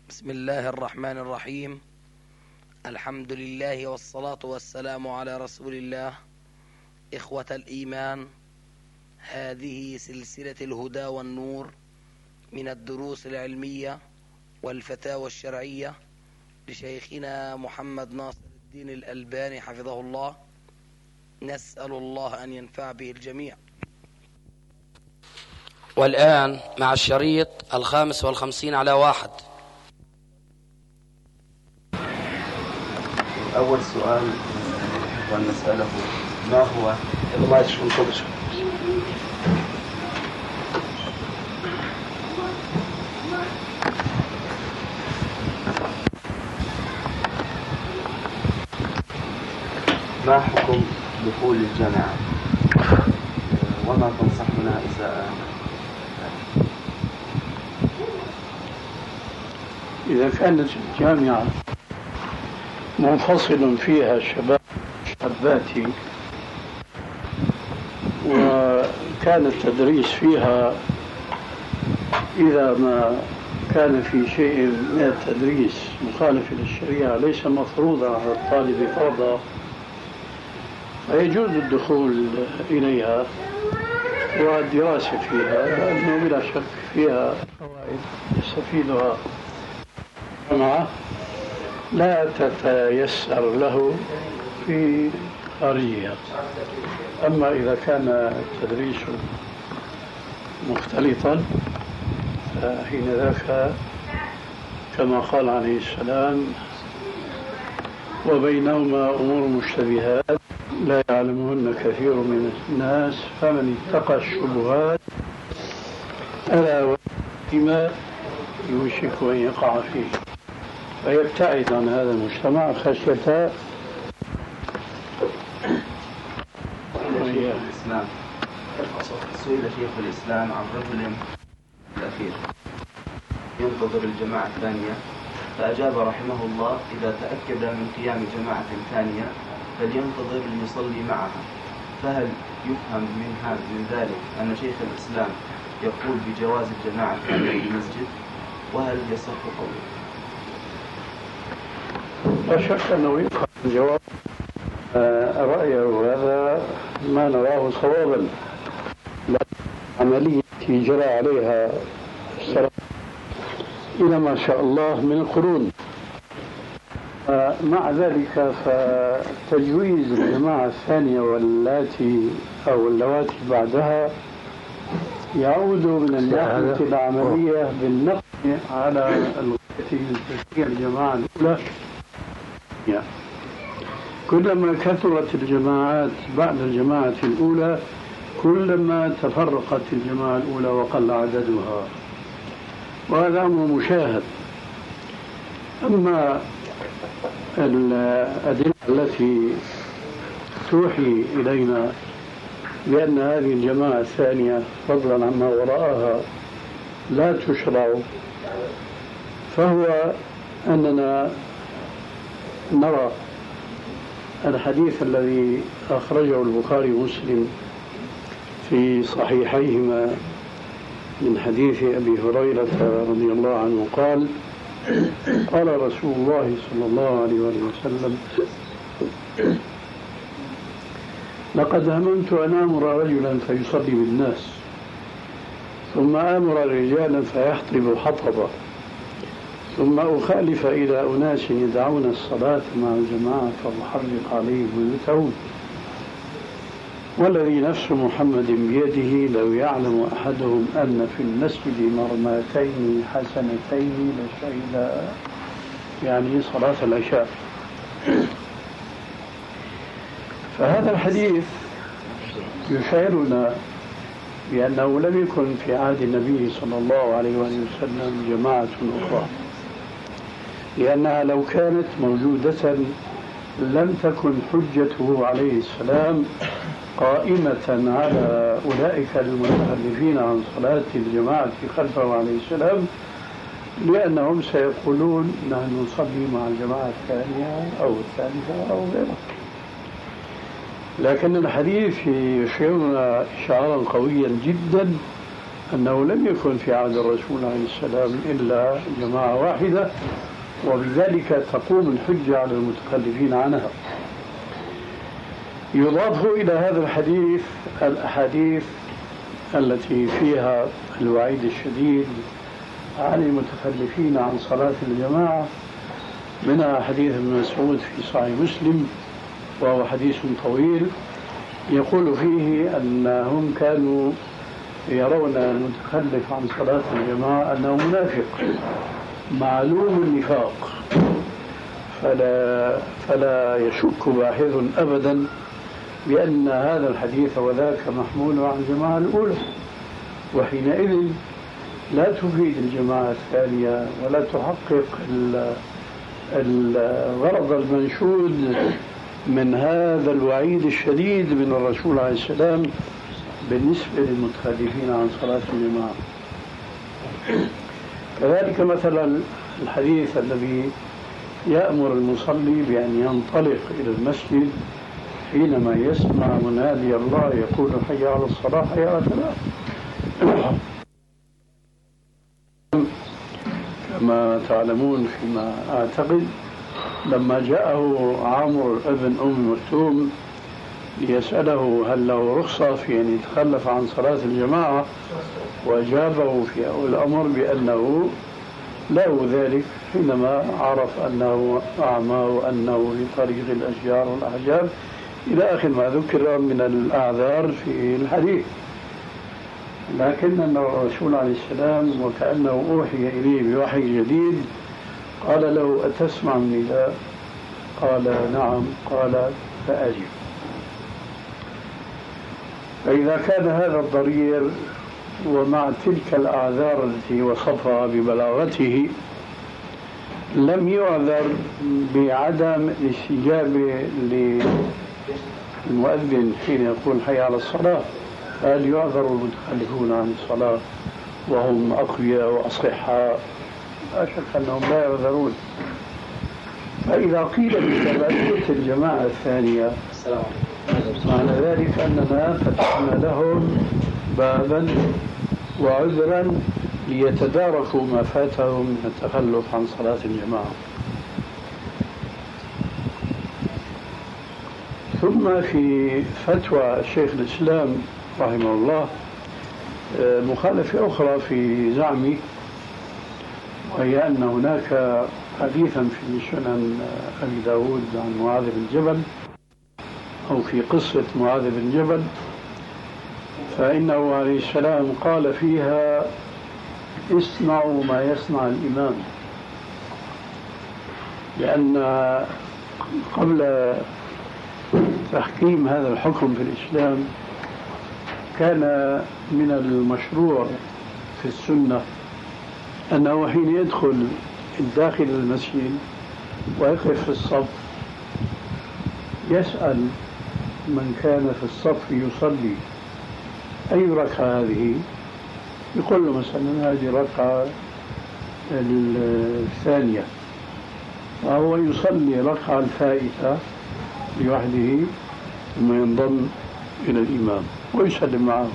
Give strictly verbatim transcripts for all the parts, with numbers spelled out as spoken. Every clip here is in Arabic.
بسم الله الرحمن الرحيم. الحمد لله والصلاة والسلام على رسول الله. إخوة الإيمان، هذه سلسلة الهدى والنور من الدروس العلمية والفتاوى الشرعية لشيخنا محمد ناصر الدين الألباني حفظه الله، نسأل الله أن ينفع به الجميع. والآن مع الشريط الخامس والخمسين على واحد. أول سؤال ونسأله: ما هو ما يشون كبش ما حكم دخول الجامعة وما تنصحنا إذا إذا كانت الجامعة منفصل فيها شباب شاباتي وكان التدريس فيها إذا ما كان في شيء من التدريس مخالف للشريعة ليس مفروضا على الطالب فرضا، فيجوز الدخول إليها والدراسة فيها، لأنه بلا شك فيها فوائد يستفيدها الجامعة لا تتيسر له في خارجها. أما إذا كان التدريس مختلطا فحين ذاك كما قال عليه السلام: وبينهما أمور مشتبهات لا يعلمهن كثير من الناس فمن اتقى الشبهات ألا وما يوشك أن يقع فيه، فيبتعد عن هذا المجتمع خشية الإسلام. سئل شيخ الإسلام عن رجل الأخير ينتظر الجماعة الثانية، فأجاب رحمه الله: إذا تأكد من قيام جماعة ثانية فلينتظر ليصلي معها. فهل يفهم من هذا من ذلك أن شيخ الإسلام يقول بجواز الجماعة الثانية في المسجد؟ وهل يصح قوله؟ لا شك أنه يفهم الجواب. رأيه هذا ما نراه صوابا، عملية جرى عليها السلام إلى ما شاء الله من القرون. مع ذلك فتجويز الجماعة الثانية واللاتي أو اللواتي بعدها يعود من الناحية العملية بالنقل على التي تشكيل الجماعة الأولى. كلما كثرت الجماعات بعد الجماعة الأولى كلما تفرقت الجماعة الأولى وقل عددها، وهذا أمر مشاهد. أما الأدلة التي توحي إلينا بأن هذه الجماعة الثانية فضلا عما وراءها لا تشرع، فهو أننا نرى الحديث الذي أخرجه البخاري ومسلم في صحيحيهما من حديث أبي هريرة رضي الله عنه قال: قال رسول الله صلى الله عليه وسلم: لقد هممت أن آمر رجلا فيصلي بالناس، ثم آمر رجالا فيحطب حطبا، ثم أخالف إلى أناس يدعون الصلاة مع الجماعة فأحرق عليهم بيوتهم، والذي نفس محمد بيده لو يعلم أحدهم أن في المسجد مرماتين حسنتين لشهد يعني صلاة العشاء. فهذا الحديث يشعرنا بأنه لم يكن في عهد النبي صلى الله عليه وسلم جماعة أخرى، لأنها لو كانت موجودة لم تكن حجته عليه السلام قائمة على أولئك المتخلفين عن صلاة الجماعة خلفه عليه السلام، لأنهم سيقولون نحن نصلي مع الجماعة الثانية أو الثالثة أو غيرها. لكن الحديث يشعرنا إشعارا قويا جدا أنه لم يكن في عهد الرسول عليه السلام إلا جماعة واحدة، وبذلك تقوم الحجة على المتخلفين عنها. يضاف إلى هذا الحديث الأحاديث التي فيها الوعيد الشديد عن المتخلفين عن صلاة الجماعة، منها حديث ابن مسعود في صحيح مسلم، وهو حديث طويل يقول فيه أنهم كانوا يرون المتخلف عن صلاة الجماعة أنه منافق معلوم النفاق، فلا, فلا يشك باحث أبدا بأن هذا الحديث وذاك محمول عن الجماعة الأولى، وحينئذ لا تفيد الجماعة الثانية ولا تحقق الغرض المنشود من هذا الوعيد الشديد من الرسول عليه السلام بالنسبة للمتخلفين عن صلاة الجماعة. كذلك مثلا الحديث الذي يأمر المصلي بأن ينطلق إلى المسجد حينما يسمع منادي الله يقول حي على الصلاة حي على الفلاح، كما تعلمون فيما أعتقد لما جاءه عامر ابن أم مكتوم ليسأله هل له رخصة في أن يتخلف عن صلاة الجماعة، وأجابه في أول الأمر بأنه له ذلك حينما عرف أنه أعمى وأنه في طريق الأشجار والأحجار إلى آخر ما ذكر من الأعذار في الحديث. لكن الرسول عليه السلام وكأنه أوحي إليه بوحي جديد قال له أتسمع النداء؟ قال نعم. قال فأجب. فإذا كان هذا الضرير ومع تلك الأعذار التي وصفها ببلاغته لم يعذر بعدم الاستجابة للمؤذن حين يقول حي على الصلاة، هل يعذر المتخلفون عن الصلاة وهم أقوياء وأصحاء؟ لا شك أنهم لا يعذرون. فإذا قيل بتبعية الجماعة الثانية معنى ذلك أننا فتحنا لهم بابا وعذرا ليتداركوا ما فاتهم من التخلف عن صلاة الجماعة. ثم في فتوى شيخ الإسلام رحمه الله مخالفة أخرى في زعمي، وهي أن هناك حديثا في سنن أبي داود عن معاذ بن جبل أو في قصة معاذ بن جبل، فإنه عليه السلام قال فيها اصنعوا ما يصنع الإمام، لأن قبل تحكيم هذا الحكم في الإسلام كان من المشروع في السنة أنه حين يدخل الداخل المسجد ويقف في الصف يسأل من كان في الصف يصلي أي ركعة هذه، يقول له مثلا هذه الركعة الثانية، وهو يصلي ركعة الفائتة لوحده ثم ينضم إلى الإمام ويسلم معه.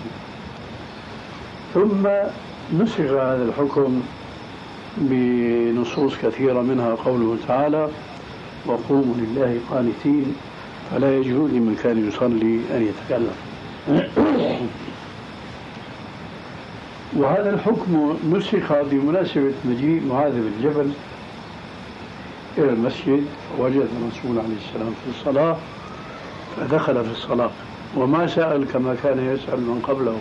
ثم نسخ هذا الحكم بنصوص كثيرة منها قوله تعالى وقوموا لله قانتين فلا يجوز لمن كان يصلي أن يتكلم. وهذا الحكم نسخ بمناسبة مجيء معاذ بن جبل إلى المسجد، وجد الرسول عليه السلام في الصلاة فدخل في الصلاة وما سأل كما كان يسأل من قبله.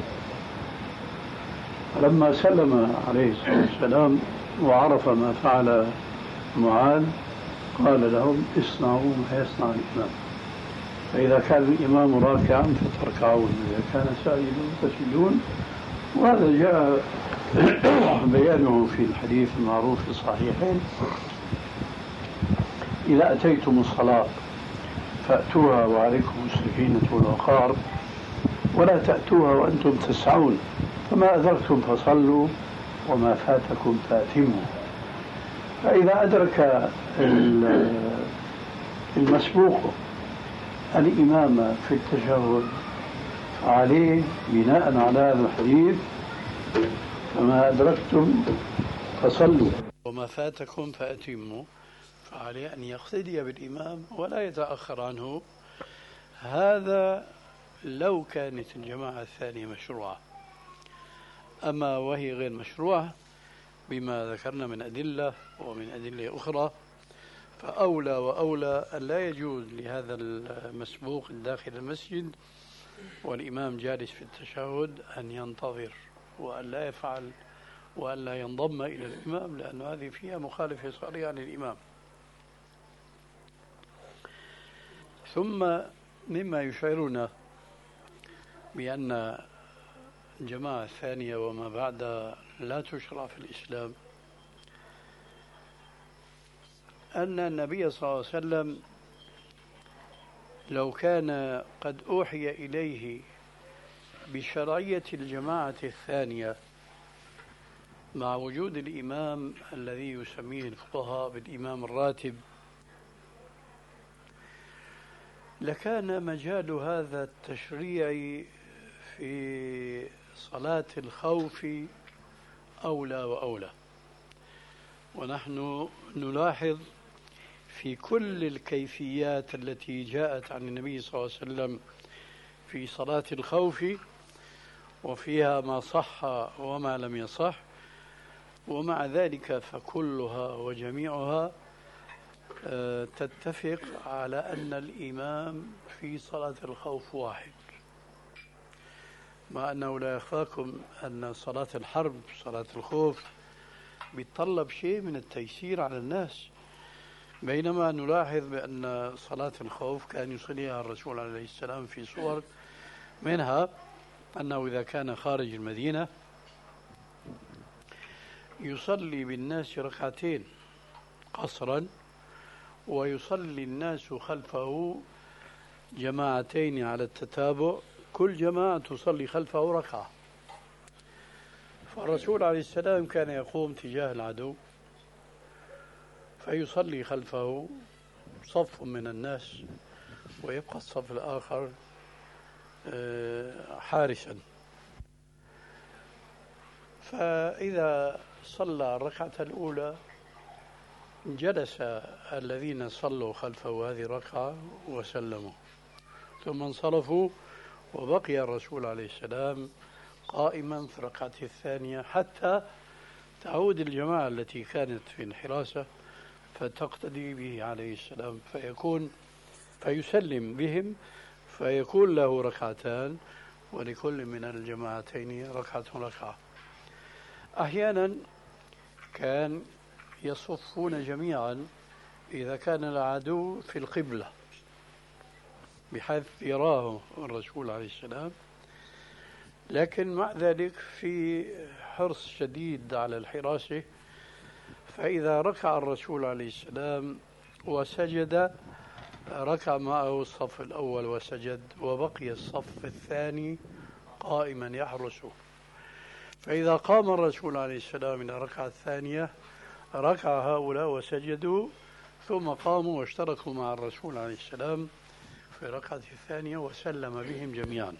فلما سلم عليه الصلاة والسلام وعرف ما فعل معاذ قال لهم اصنعوا ما يصنع الإمام، فإذا كان الإمام راكعا فتركعون، إذا كان ساجدون تسجدون. وهذا جاء بيانه في الحديث المعروف في الصحيحين إذا أتيتم الصلاة فأتوها وعليكم السكينة والوقار ولا تأتوها وأنتم تسعون، فما أدركتم فصلوا وما فاتكم فأتموا. فإذا أدرك المسبوق الإمام في التشهد عليه بناء على هذا الحديث فما أدركتم فصلوا وما فاتكم فأتموا، فعليه أن يقتدي بالإمام ولا يتأخر عنه. هذا لو كانت الجماعة الثانية مشروعة، أما وهي غير مشروعة بما ذكرنا من أدلة ومن أدلة أخرى، فأولى وأولى أن لا يجوز لهذا المسبوق داخل المسجد والإمام جالس في التشهد أن ينتظر وأن لا يفعل وأن لا ينضم إلى الإمام، لأن هذه فيها مخالفة صريحة للإمام. ثم مما يشعرنا بأن الجماعة الثانية وما بعدها لا تشرع في الإسلام أن النبي صلى الله عليه وسلم لو كان قد أوحي إليه بشرعية الجماعة الثانية مع وجود الإمام الذي يسميه الفقهاء بالإمام الراتب، لكان مجال هذا التشريع في صلاة الخوف أولى وأولى. ونحن نلاحظ في كل الكيفيات التي جاءت عن النبي صلى الله عليه وسلم في صلاة الخوف، وفيها ما صح وما لم يصح، ومع ذلك فكلها وجميعها تتفق على أن الإمام في صلاة الخوف واحد، مع أنه لا يخفاكم أن صلاة الحرب صلاة الخوف بيتطلب شيء من التيسير على الناس، بينما نلاحظ بأن صلاة الخوف كان يصليها الرسول عليه السلام في صور، منها أنه إذا كان خارج المدينة يصلي بالناس ركعتين قصرا، ويصلي الناس خلفه جماعتين على التتابع، كل جماعة تصلي خلفه ركعة. فالرسول عليه السلام كان يقوم تجاه العدو فيصلي خلفه صف من الناس ويبقى الصف الآخر حارسا. فإذا صلى الركعة الأولى جلس الذين صلوا خلفه هذه الركعة وسلموا، ثم انصرفوا وبقي الرسول عليه السلام قائما في الركعة الثانية حتى تعود الجماعة التي كانت في الحراسة فتقتدي به عليه السلام، فيكون فيسلم بهم فيكون له ركعتان ولكل من الجماعتين ركعة ركعة. أحيانا كان يصفون جميعا إذا كان العدو في القبلة بحيث يراه الرسول عليه السلام، لكن مع ذلك في حرص شديد على الحراسة، فإذا ركع الرسول عليه السلام وسجد ركع معه الصف الأول وسجد، وبقي الصف الثاني قائما يحرسه. فإذا قام الرسول عليه السلام إلى الركعة الثانية ركع هؤلاء وسجدوا، ثم قاموا واشتركوا مع الرسول عليه السلام في الركعة الثانية وسلم بهم جميعا.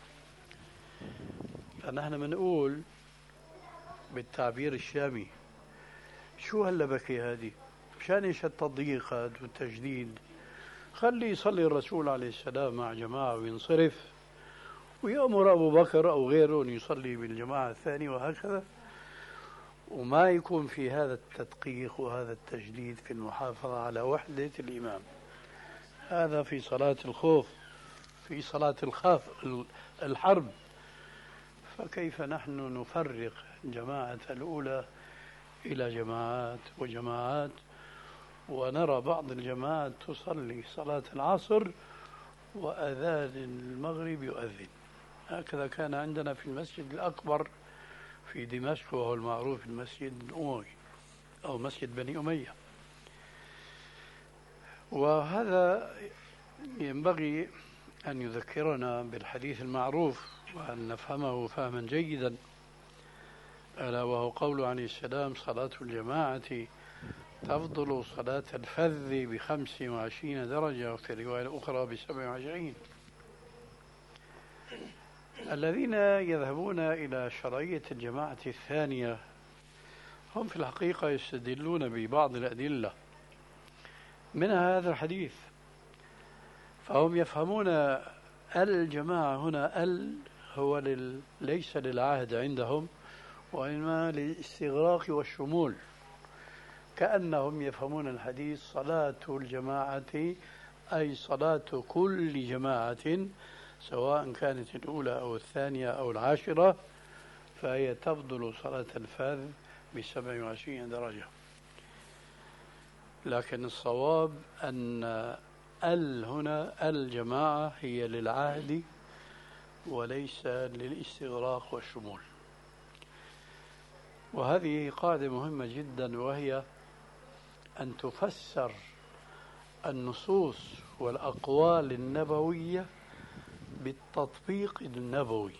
فنحن بنقول بالتعبير الشامي شو هاللبكة هذه؟ مشان ايش التضييق هذا والتجديد؟ خلي يصلي الرسول عليه السلام مع جماعة وينصرف، ويأمر أبو بكر أو غيره أن يصلي بالجماعة الثانية، وهكذا، وما يكون في هذا التدقيق وهذا التجديد في المحافظة على وحدة الإمام. هذا في صلاة الخوف، في صلاة الخاف الحرب. فكيف نحن نفرق الجماعة الأولى إلى جماعات وجماعات، ونرى بعض الجماعات تصلي صلاة العصر وأذان المغرب يؤذن. هكذا كان عندنا في المسجد الأكبر في دمشق، وهو المعروف المسجد الأموي أو مسجد بني أمية. وهذا ينبغي أن يذكرنا بالحديث المعروف وأن نفهمه فهما جيدا، ألا وهو قول عليه السلام: صلاة الجماعة تفضل صلاة الفذ بخمس وعشرين درجة، وفي رواية أخرى بسبع وعشرين. الذين يذهبون إلى شرعية الجماعة الثانية هم في الحقيقة يستدلون ببعض الأدلة منها هذا الحديث، فهم يفهمون الجماعة هنا ال هو لل... ليس للعهد عندهم وإنما للاستغراق والشمول، كأنهم يفهمون الحديث صلاة الجماعة أي صلاة كل جماعة سواء كانت الأولى أو الثانية أو العاشرة، فهي تفضل صلاة الفذ بسبع وعشرين درجة. لكن الصواب أن ال هنا الجماعة هي للعهد وليس للاستغراق والشمول. وهذه قاعدة مهمة جدا، وهي أن تفسر النصوص والأقوال النبوية بالتطبيق النبوي.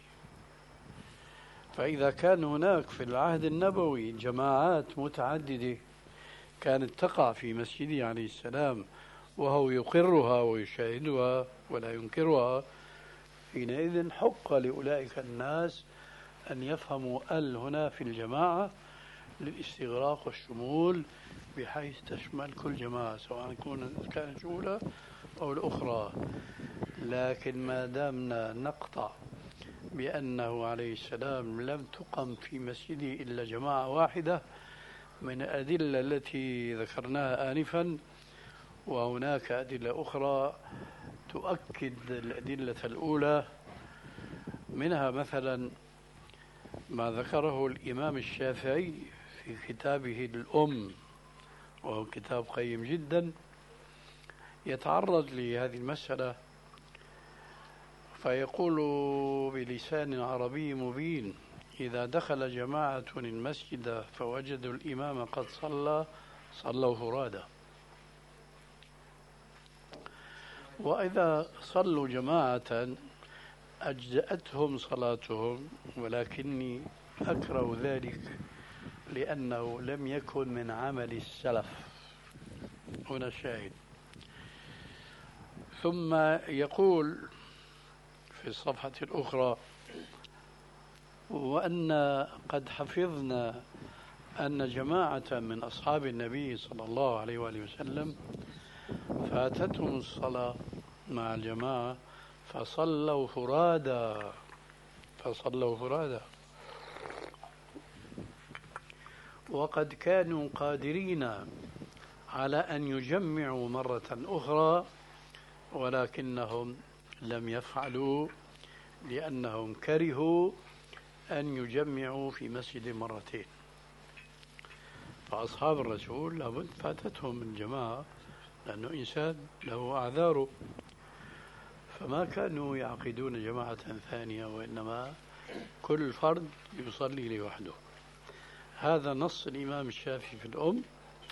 فإذا كان هناك في العهد النبوي جماعات متعددة كانت تقع في مسجده عليه السلام وهو يقرها ويشاهدها ولا ينكرها، حينئذ حق لأولئك الناس أن يفهموا ال هنا في الجماعة للاستغراق والشمول بحيث تشمل كل جماعة سواء كانت الأولى أو الأخرى. لكن ما دامنا نقطع بأنه عليه السلام لم تقم في مسجده إلا جماعة واحدة من الأدلة التي ذكرناها آنفا، وهناك أدلة أخرى تؤكد الأدلة الأولى، منها مثلا ما ذكره الإمام الشافعي في كتابه الأم، وهو كتاب قيم جدا يتعرض لهذه المسألة، فيقول بلسان عربي مبين: إذا دخل جماعة المسجد فوجدوا الإمام قد صلى صلوا فرادى، وإذا صلوا جماعة أجزأتهم صلاتهم، ولكني أكره ذلك لأنه لم يكن من عمل السلف. هنا الشاهد. ثم يقول في الصفحة الأخرى: وأن قد حفظنا أن جماعة من أصحاب النبي صلى الله عليه وآله وسلم فاتتهم الصلاة مع الجماعة فصلوا فرادى فصلوا فرادى وقد كانوا قادرين على أن يجمعوا مرة أخرى ولكنهم لم يفعلوا لأنهم كرهوا أن يجمعوا في مسجد مرتين. فأصحاب الرسول لابد فاتتهم الجماعة لأنه إنسان له أعذاره، فما كانوا يعقدون جماعة ثانية وإنما كل فرد يصلي لوحده. هذا نص الإمام الشافعي في الأم،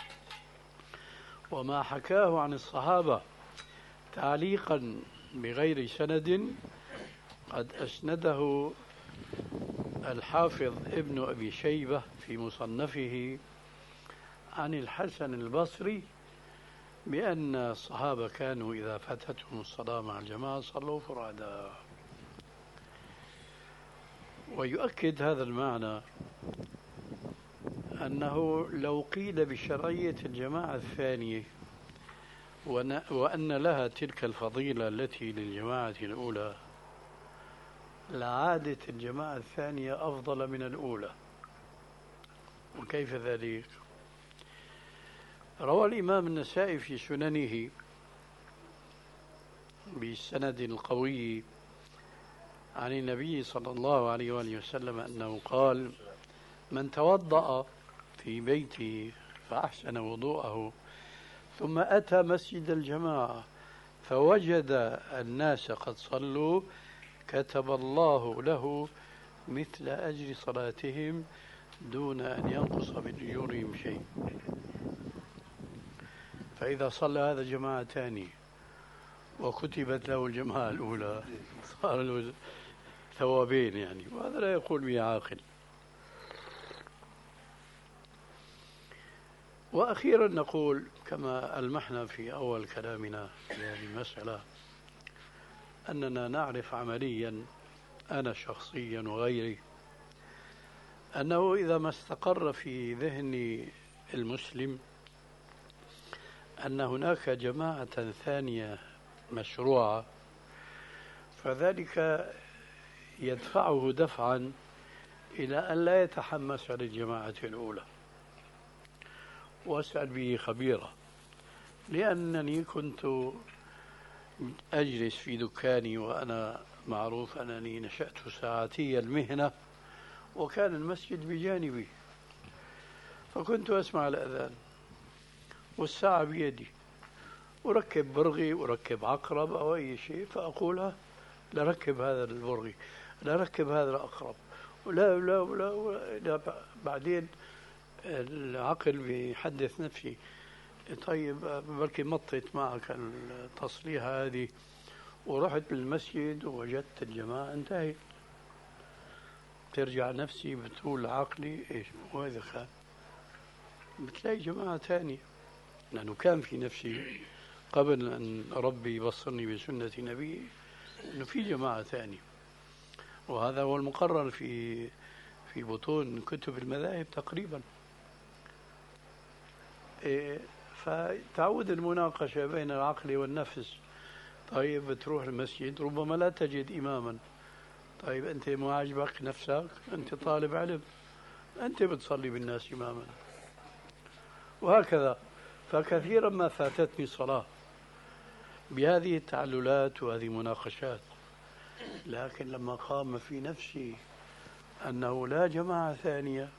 وما حكاه عن الصحابة تعليقا بغير سند قد أسنده الحافظ ابن أبي شيبة في مصنفه عن الحسن البصري بأن الصحابة كانوا إذا فاتتهم الصلاة مع الجماعة صلوا فرادى. ويؤكد هذا المعنى أنه لو قيل بشرعية الجماعة الثانية وأن لها تلك الفضيلة التي للجماعة الأولى لعادت الجماعة الثانية أفضل من الأولى. وكيف ذلك؟ روى الإمام النسائي في سننه بسند القوي عن النبي صلى الله عليه وآله وسلم أنه قال: من توضأ في بيته فأحسن وضوءه ثم أتى مسجد الجماعة فوجد الناس قد صلوا كتب الله له مثل أجر صلاتهم دون أن ينقص من أجورهم شيء. فإذا صلى هذا جماعة ثانية وكتبت له الجماعة الأولى صار له ثوابين يعني، وهذا لا يقول به عاقل. وأخيرا نقول كما ألمحنا في أول كلامنا في هذه المسألة أننا نعرف عمليا أنا شخصيا وغيري أنه إذا ما استقر في ذهن المسلم أن هناك جماعة ثانية مشروعة، فذلك يدفعه دفعا إلى أن لا يتحمس للجماعة الأولى. وأسأل به خبيرا، لأنني كنت أجلس في دكاني وأنا معروف أنني نشأت ساعتي المهنة، وكان المسجد بجانبي، فكنت أسمع الأذان والساعة بيدي، أركب برغي، أركب عقرب أو أي شيء، فأقول لركب هذا البرغي، لركب هذا العقرب، ولا لا ولا, ولا بعدين العقل بيحدث نفسي، طيب بركي مطت معك التصليحة هذه، ورحت بالمسجد ووجدت الجماعة انتهت. ترجع نفسي بتقول عقلي ايش وهذا خان، بتلاقي جماعة ثانية، لأنه كان في نفسي قبل أن ربي يبصرني بسنة نبي أنه في جماعة ثانية، وهذا هو المقرر في في بطون كتب المذاهب تقريبا. إيه، فتعود المناقشة بين العقل والنفس. طيب بتروح المسجد ربما لا تجد إماما، طيب أنت ما عجبك نفسك، أنت طالب علم، أنت بتصلي بالناس إماما، وهكذا. فكثيرا ما فاتتني صلاة بهذه التعللات وهذه المناقشات، لكن لما قام في نفسي أنه لا جماعة ثانية،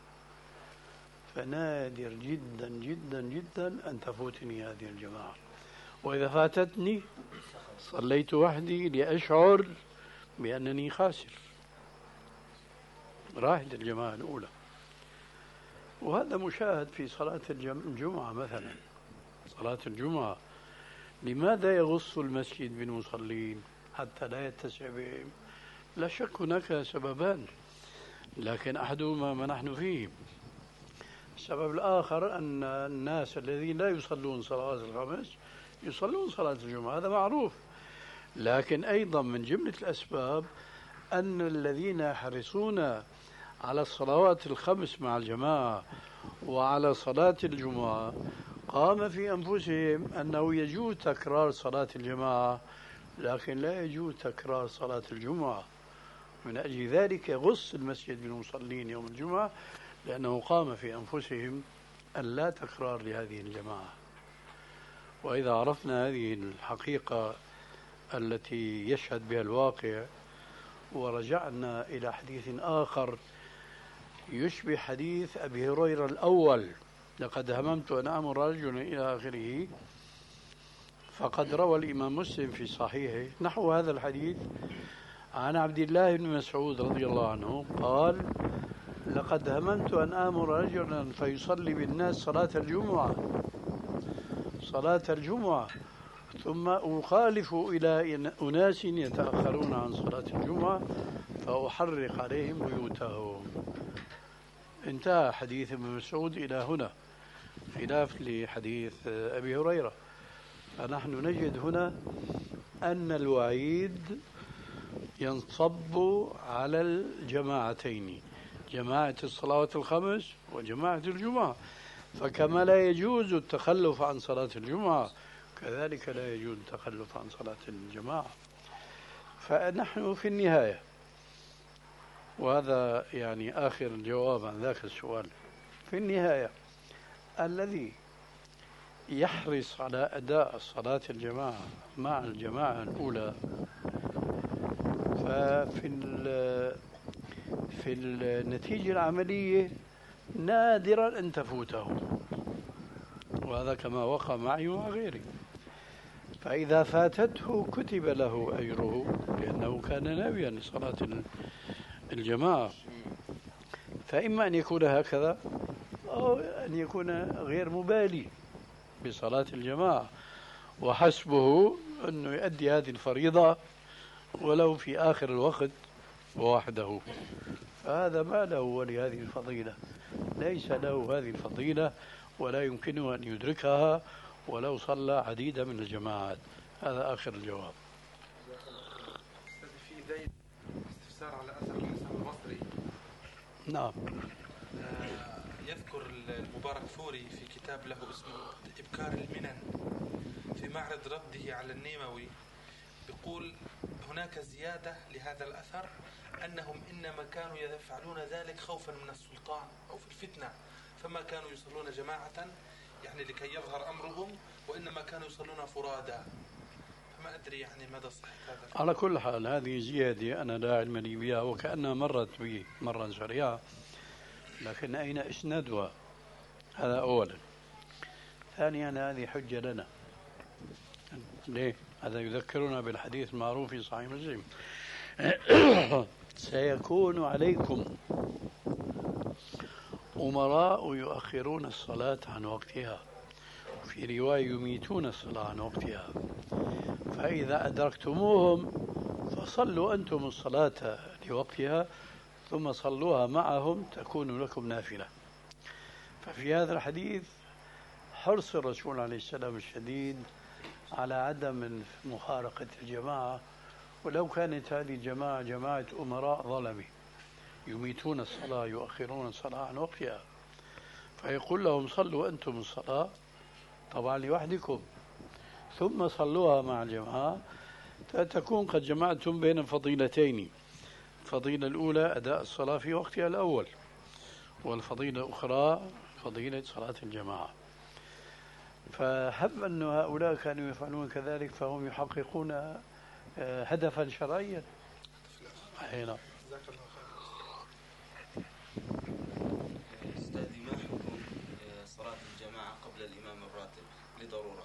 فنادر جدا جدا جدا أن تفوتني هذه الجماعة، وإذا فاتتني صليت وحدي لأشعر بأنني خاسر، راحت الجماعة الأولى. وهذا مشاهد في صلاة الجمعة مثلا. صلاة الجمعة لماذا يغص المسجد بالمصلين حتى لا يتسع بهم؟ لا شك هناك سببان، لكن أحدهما ما نحن فيه. السبب الآخر أن الناس الذين لا يصلون صلاة الخمس يصلون صلاة الجمعة، هذا معروف. لكن أيضا من جملة الأسباب أن الذين يحرصون على الصلوات الخمس مع الجماعة وعلى صلاة الجمعة قام في أنفسهم أنه يجوز تكرار صلاة الجماعة، لكن لا يجوز تكرار صلاة الجمعة. من أجل ذلك يغص المسجد بالمصلين يوم الجمعة، لأنه قام في أنفسهم أن لا تكرار لهذه الجماعة. وإذا عرفنا هذه الحقيقة التي يشهد بها الواقع، ورجعنا إلى حديث آخر يشبه حديث أبي هريرة الأول، لقد هممت أن آمر رجلا إلى آخره، فقد روى الإمام مسلم في صحيحه نحو هذا الحديث عن عبد الله بن مسعود رضي الله عنه قال: لقد هممت أن آمر رجلا فيصلي بالناس صلاة الجمعة صلاة الجمعة ثم أخالف إلى أناس يتأخرون عن صلاة الجمعة فأحرق عليهم بيوتهم. انتهى حديث ابن مسعود إلى هنا، خلاف لحديث أبي هريرة. فنحن نجد هنا أن الوعيد ينصب على الجماعتين، جماعة الصلوات الخمس وجماعة الجمعة. فكما لا يجوز التخلف عن صلاة الجمعة، كذلك لا يجوز التخلف عن صلاة الجماعة. فنحن في النهاية، وهذا يعني آخر الجواب عن ذاك السؤال، في النهاية الذي يحرص على أداء صلاة الجماعة مع الجماعة الأولى ففي في النتيجة العملية نادرا أن تفوته، وهذا كما وقع معي ومع غيري. فإذا فاتته كتب له أجره لأنه كان ناويا لصلاة الجماعة. فإما أن يكون هكذا أو أن يكون غير مبالي بصلاة الجماعة، وحسبه أنه يؤدي هذه الفريضة ولو في آخر الوقت وحده. فهذا ما له ولهذه الفضيلة، ليس له هذه الفضيلة ولا يمكنه أن يدركها ولو صلى عديدة من الجماعات. هذا آخر الجواب. استفسار على أثر الحسن البصري. نعم. يذكر المبارك فوري في كتاب له اسمه إبكار المنن في معرض رده على النيموي، يقول هناك زيادة لهذا الأثر أنهم إنما كانوا يفعلون ذلك خوفا من السلطان أو في الفتنة، فما كانوا يصلون جماعة يعني لكي يظهر أمرهم، وإنما كانوا يصلون فرادا. فما أدري يعني مدى صحة هذا. على كل حال هذه زيادة أنا لا علم لي بها، وكأنها مرت بي مرة سريعة، لكن أين إسنادها؟ هذا أولا. ثانيا هذه حجة لنا. ليه؟ هذا يذكرنا بالحديث المعروف في صحيح مسلم سيكون عليكم أمراء يؤخرون الصلاة عن وقتها، في رواية يميتون الصلاة عن وقتها، فإذا أدركتموهم فصلوا أنتم الصلاة لوقتها ثم صلوها معهم تكون لكم نافلة. ففي هذا الحديث حرص الرسول عليه السلام الشديد على عدم مفارقة الجماعة، ولو كانت هذه الجماعة جماعة أمراء ظلمة يميتون الصلاة يؤخرون الصلاة عن وقتها، فيقول لهم صلوا أنتم الصلاة طبعا لوحدكم ثم صلوها مع الجماعة، فتكون قد جمعتم بين فضيلتين. الفضيلة الأولى أداء الصلاة في وقتها الأول، والفضيلة الأخرى فضيلة صلاة الجماعة. فهب أن هؤلاء كانوا يفعلون كذلك فهم يحققون هدفا شرعيا. هنا أستاذي، ما حكم صلاة الجماعة قبل الإمام الراتب لضرورة؟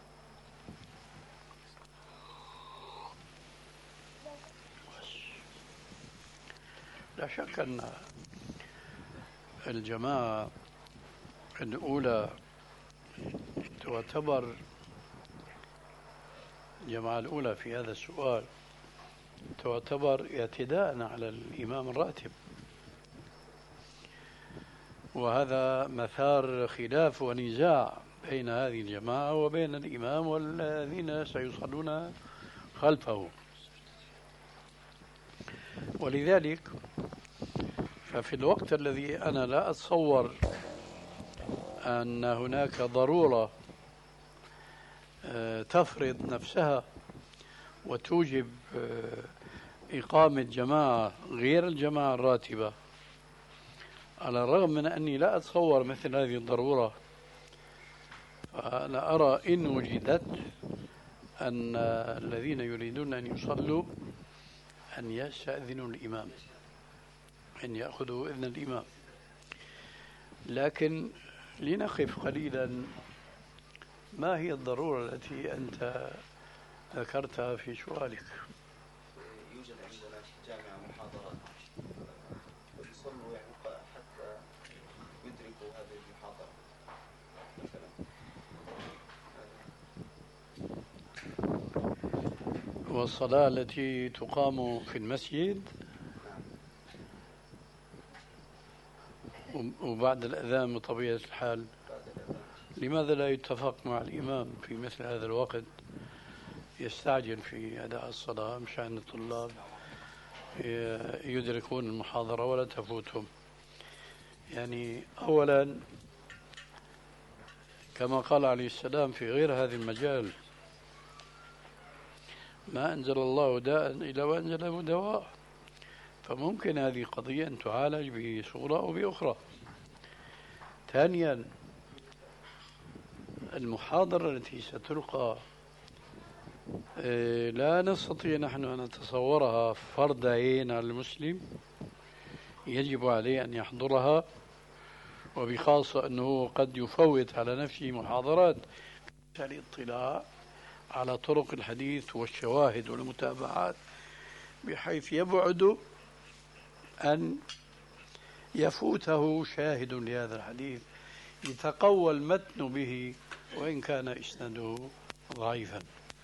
لا شك أن الجماعة الأولى تعتبر الجماعة الأولى في هذا السؤال تعتبر اعتداء على الإمام الراتب، وهذا مثار خلاف ونزاع بين هذه الجماعة وبين الإمام والذين سيصلون خلفه. ولذلك ففي الوقت الذي أنا لا أتصور أن هناك ضرورة تفرض نفسها وتوجب إقامة جماعة غير الجماعة الراتبة، على الرغم من أني لا أتصور مثل هذه الضرورة، فأنا أرى إن وجدت أن الذين يريدون أن يصلوا أن يستأذنوا الإمام، أن يأخذوا إذن الإمام. لكن لنقف قليلا، ما هي الضرورة التي أنت ذكرتها في سؤالك؟ يوجد عندنا في الجامعة محاضرات يصلوا يعني حتى يدركوا هذه المحاضرة مثلا. والصلاة التي تقام في المسجد وبعد الأذان بطبيعة الحال، لماذا لا يتفق مع الإمام في مثل هذا الوقت يستعجل في أداء الصلاة مشان الطلاب يدركون المحاضرة ولا تفوتهم؟ يعني أولا كما قال عليه السلام في غير هذا المجال: ما أنزل الله داء إلا وأنزله دواء. فممكن هذه قضية أن تعالج بصورة أو بأخرى. ثانيا المحاضرة التي ستلقى لا نستطيع نحن أن نتصورها فرض عين على المسلم، يجب عليه أن يحضرها، وبخاصة أنه قد يفوت على نفسه محاضرات الاطلاع على طرق الحديث والشواهد والمتابعات، بحيث يبعد أن يفوته شاهد لهذا الحديث يتقوى المتن به وإن كان إسناده ضعيفا.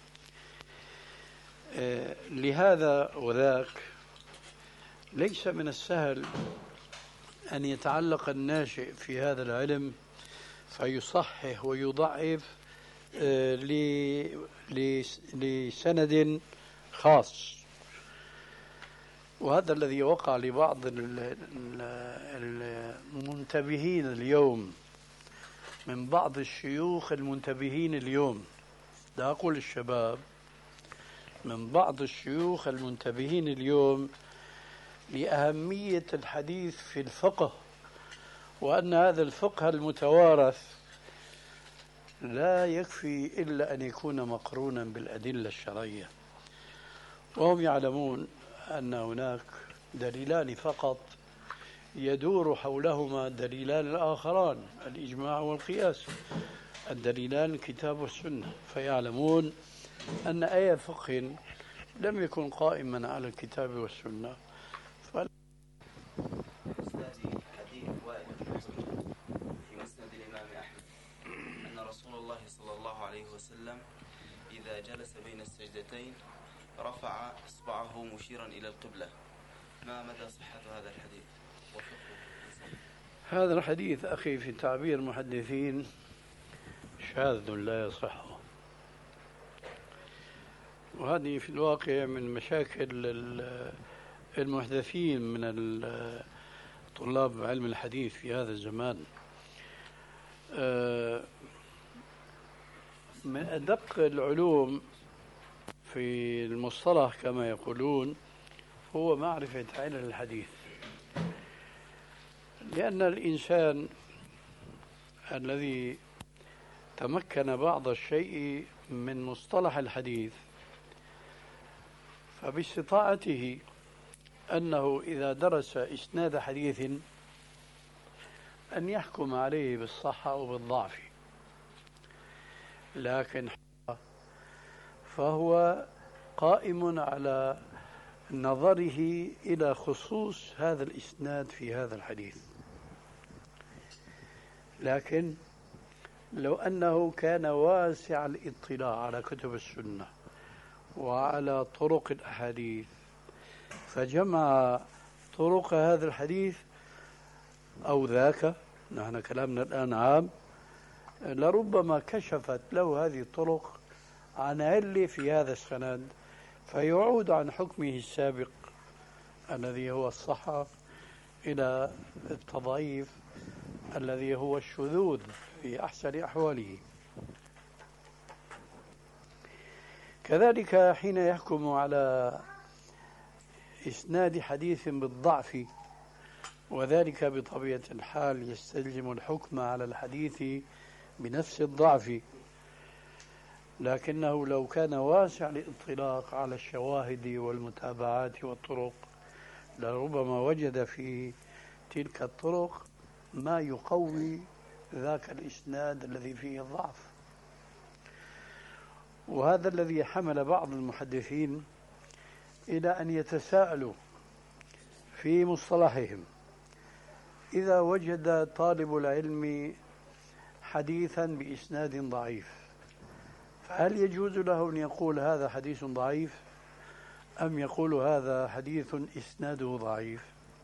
لهذا وذاك ليس من السهل أن يتعلق الناشئ في هذا العلم فيصحح ويضعف لسند خاص. وهذا الذي وقع لبعض المنتبهين اليوم، من بعض الشيوخ المنتبهين اليوم، لا أقول الشباب، من بعض الشيوخ المنتبهين اليوم لأهمية الحديث في الفقه، وأن هذا الفقه المتوارث لا يكفي إلا أن يكون مقرونا بالأدلة الشرعية، وهم يعلمون أن هناك دليلان فقط يدور حولهما دليلان الآخران، الإجماع والقياس، الدليلان الكتاب والسنة، فيعلمون أن أي فقه لم يكن قائما على الكتاب والسنة. أستاذي حديث وائل بن حجر في مسند الإمام أحمد أن رسول الله صلى الله عليه وسلم إذا جلس بين السجدتين رفع إصبعه مشيرا إلى القبلة، ما مدى صحة هذا الحديث وفقه؟ هذا الحديث أخي في تعبير محدثين شاذ لا يصح، وهذه في الواقع من مشاكل المحدثين من طلاب علم الحديث في هذا الزمان. من أدق العلوم في المصطلح كما يقولون هو معرفة علل الحديث، لأن الإنسان الذي تمكن بعض الشيء من مصطلح الحديث فباستطاعته أنه إذا درس إسناد حديث أن يحكم عليه بالصحة أو بالضعف، لكن فهو قائم على نظره إلى خصوص هذا الإسناد في هذا الحديث. لكن لو أنه كان واسع الاطلاع على كتب السنة وعلى طرق الأحاديث فجمع طرق هذا الحديث أو ذاك، نحن كلامنا الآن عام، لربما كشفت له هذه الطرق عن علة في هذا السند فيعود عن حكمه السابق الذي هو الصحة إلى التضعيف الذي هو الشذوذ في أحسن أحواله. كذلك حين يحكم على إسناد حديث بالضعف، وذلك بطبيعة الحال يستلزم الحكم على الحديث بنفس الضعف، لكنه لو كان واسع الاطلاق على الشواهد والمتابعات والطرق لربما وجد في تلك الطرق ما يقوي ذاك الإسناد الذي فيه الضعف. وهذا الذي حمل بعض المحدثين إلى أن يتساءلوا في مصطلحهم إذا وجد طالب العلم حديثا بإسناد ضعيف فهل يجوز له أن يقول هذا حديث ضعيف أم يقول هذا حديث إسناده ضعيف؟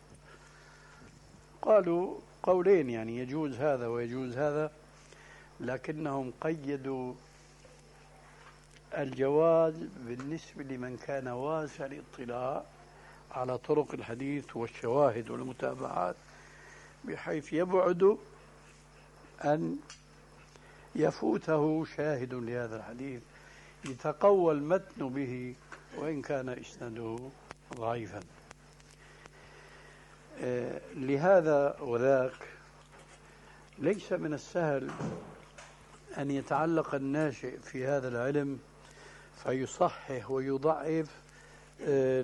قالوا قولين، يعني يجوز هذا ويجوز هذا، لكنهم قيدوا الجواز بالنسبة لمن كان واسع الاطلاع على طرق الحديث والشواهد والمتابعات بحيث يبعد أن يفوته شاهد لهذا الحديث يتقوى المتن به وإن كان إسناده ضعيفا. آه لهذا وذاك ليس من السهل أن يتعلق الناشئ في هذا العلم فيصحح ويضعف آه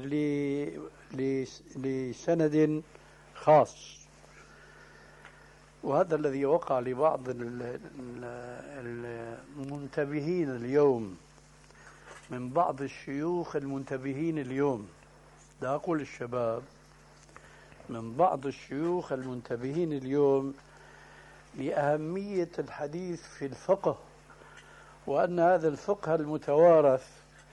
لسند خاص، وهذا الذي وقع لبعض المنتبهين اليوم، من بعض الشيوخ المنتبهين اليوم، لا أقول الشباب، من بعض الشيوخ المنتبهين اليوم لأهمية الحديث في الفقه، وأن هذا الفقه المتوارث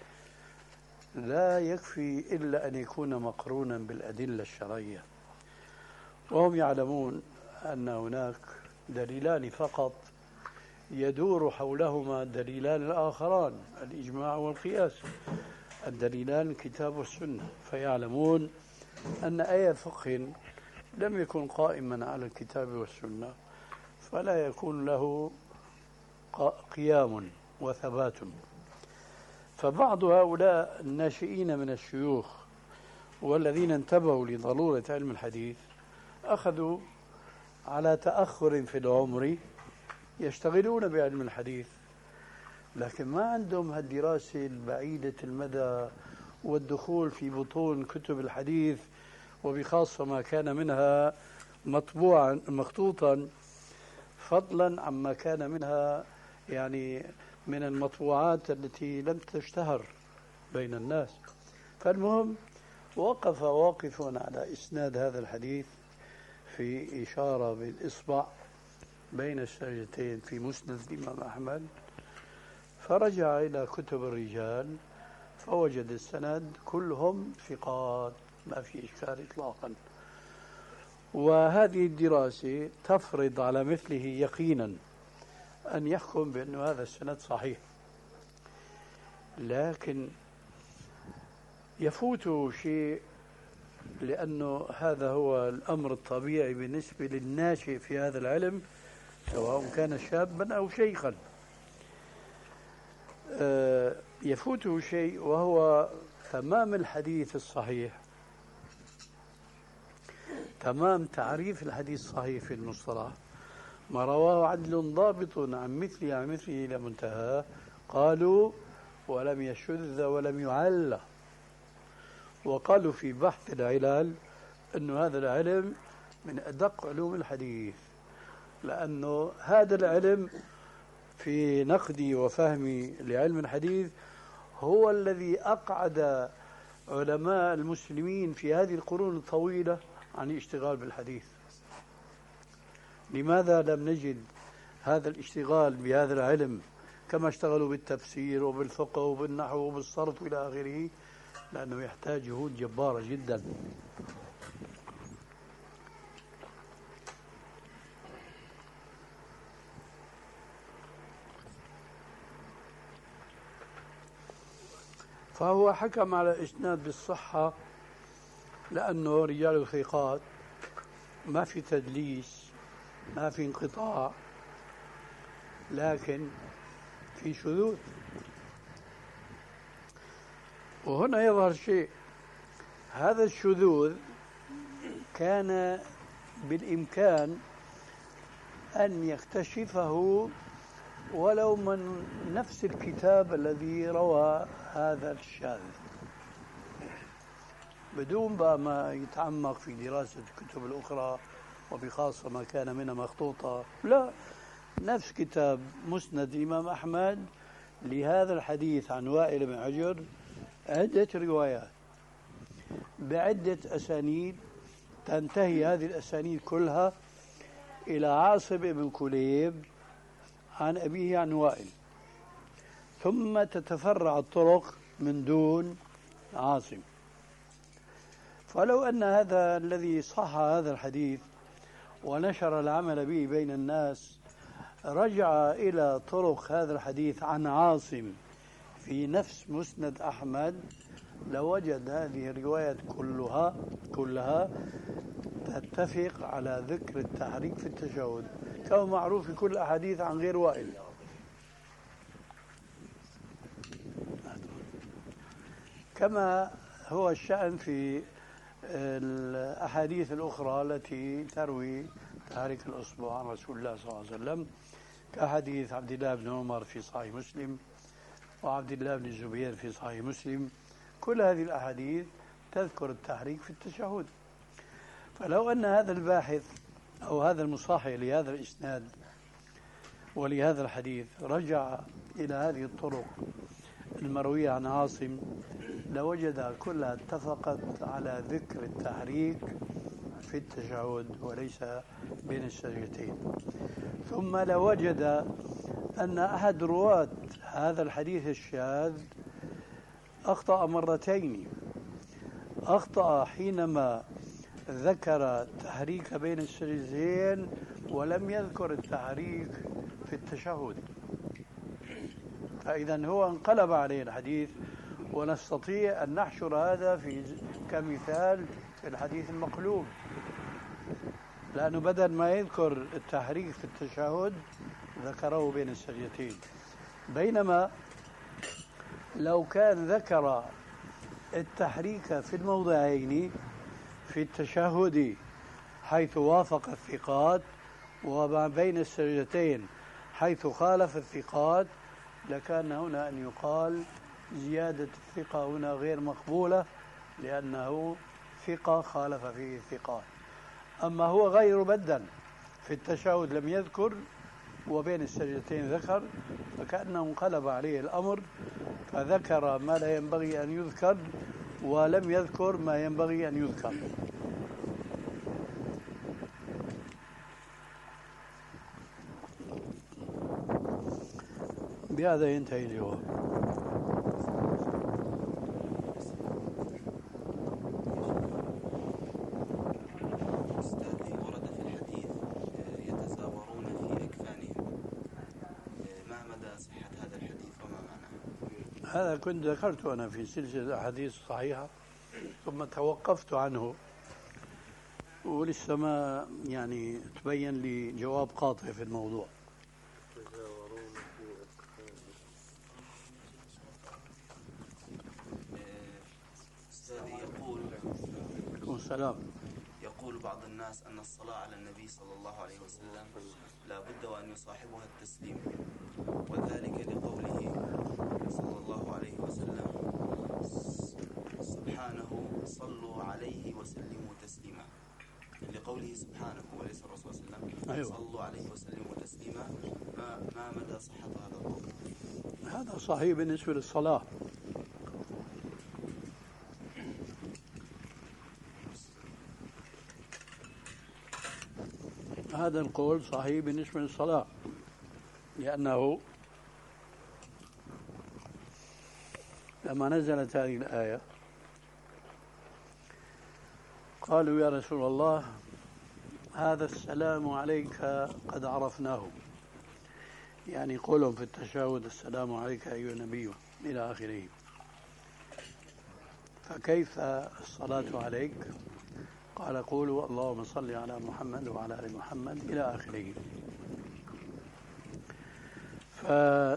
لا يكفي إلا أن يكون مقرونا بالأدلة الشرعية، وهم يعلمون أن هناك دليلان فقط يدور حولهما دليلان الآخران، الإجماع والقياس، الدليلان الكتاب والسنة، فيعلمون أن أي فقه لم يكن قائما على الكتاب والسنة فلا يكون له قيام وثبات. فبعض هؤلاء الناشئين من الشيوخ والذين انتبهوا لضرورة علم الحديث أخذوا على تأخر في العمر يشتغلون بعلم الحديث، لكن ما عندهم هالدراسة البعيدة المدى والدخول في بطون كتب الحديث، وبخاصة ما كان منها مطبوعا مخطوطا، فضلا عما كان منها يعني من المطبوعات التي لم تشتهر بين الناس. فالمهم وقف واقف على إسناد هذا الحديث في إشارة بالإصبع بين السجدتين في مسند الإمام أحمد، فرجع إلى كتب الرجال فوجد السند كلهم ثقات ما في إشكال إطلاقا. وهذه الدراسة تفرض على مثله يقينا أن يحكم بأن هذا السند صحيح، لكن يفوت شيء لأنه هذا هو الأمر الطبيعي بالنسبة للناشئ في هذا العلم سواء كان شابا أو شيخا. يفوته شيء وهو تمام الحديث الصحيح، تمام تعريف الحديث الصحيح في المصطلح، ما رواه عدل ضابط عن مثله عن مثله إلى منتهى، قالوا ولم يشذ ولم يعل. وقالوا في بحث العلل أن هذا العلم من أدق علوم الحديث، لأنه هذا العلم في نقدي وفهمي لعلم الحديث هو الذي أقعد علماء المسلمين في هذه القرون الطويلة عن الاشتغال بالحديث. لماذا لم نجد هذا الاشتغال بهذا العلم كما اشتغلوا بالتفسير وبالفقه وبالنحو وبالصرف إلى آخره؟ لأنه يحتاج جهود جبارة جدا. فهو حكم على إسناد بالصحة لأنه رجال الثقات، ما في تدليس، ما في انقطاع، لكن في شذوذ. وهنا يظهر شيء، هذا الشذوذ كان بالإمكان أن يكتشفه ولو من نفس الكتاب الذي روى هذا الشاذ، بدون بقى ما يتعمق في دراسة الكتب الأخرى وبخاصة ما كان منها مخطوطة. لا، نفس كتاب مسند الإمام أحمد لهذا الحديث عن وائل بن حجر عدة روايات بعدة أسانيد، تنتهي هذه الأسانيد كلها إلى عاصم بن كليب عن أبيه عن وائل، ثم تتفرع الطرق من دون عاصم. فلو أن هذا الذي صح هذا الحديث ونشر العمل به بين الناس رجع إلى طرق هذا الحديث عن عاصم في نفس مسند أحمد، لوجد هذه الروايات كلها كلها تتفق على ذكر التحريك في التشهد كما معروف في كل الأحاديث عن غير وائل. كما هو الشأن في الأحاديث الأخرى التي تروي تحريك الأصبع عن رسول الله صلى الله عليه وسلم، كحديث عبد الله بن عمر في صحيح مسلم وعبد الله بن الزبير في صحيح مسلم. كل هذه الأحاديث تذكر التحريك في التشهد. فلو أن هذا الباحث أو هذا المصحح لهذا الإسناد ولهذا الحديث رجع إلى هذه الطرق المروية عن عاصم لوجد كلها اتفقت على ذكر التحريك في التشهد وليس بين السجدتين. ثم لوجد أن أحد رواة هذا الحديث الشاذ أخطأ مرتين. أخطأ حينما ذكر التحريك بين السجدتين ولم يذكر التحريك في التشهد، فإذا هو انقلب عليه الحديث. ونستطيع أن نحشر هذا في كمثال في الحديث المقلوب، لأنه بدل ما يذكر التحريك في التشهد ذكره بين السجدتين، بينما لو كان ذكر التحريك في الموضعين في التشهد حيث وافق الثقات وما بين السجدتين حيث خالف الثقات لكان هنا أن يقال زيادة الثقة هنا غير مقبولة لأنه ثقة خالف فيه الثقات. أما هو غير بدل، في التشهد لم يذكر وبين السجدتين ذكر، فكأنه انقلب عليه الأمر فذكر ما لا ينبغي أن يذكر ولم يذكر ما ينبغي أن يذكر. بهذا ينتهي الجواب. أستاذي، ورد في الحديث يتزاورون في أكفانهم، ما مدى صحة هذا الحديث وما معناه؟ هذا كنت ذكرته أنا في سلسلة الأحاديث الصحيحة ثم توقفت عنه ولسه ما يعني تبين لي جواب قاطع في الموضوع. أستاذي، يقول السلام يقول بعض الناس أن الصلاة على النبي صلى الله عليه وسلم لا بد وأن يصاحبها التسليم، وذلك لقوله صلى الله عليه وسلم سبحانه صلوا عليه وسلموا تسليما، لقوله سبحانه وليس الرسول صلى الله عليه وسلم. أيوة. صلوا عليه وسلموا تسليما، ما, ما مدى صحة هذا القول؟ هذا صحيح بالنسبة للصلاة. هذا القول صحيح بالنسبة للصلاة، لأنه لما نزلت هذه الآية قالوا يا رسول الله هذا السلام عليك قد عرفناه، يعني قولهم في التشهد السلام عليك أيها النبي إلى آخره، فكيف الصلاة عليك؟ قال قولوا اللهم صل على محمد وعلى آل محمد إلى آخره. ف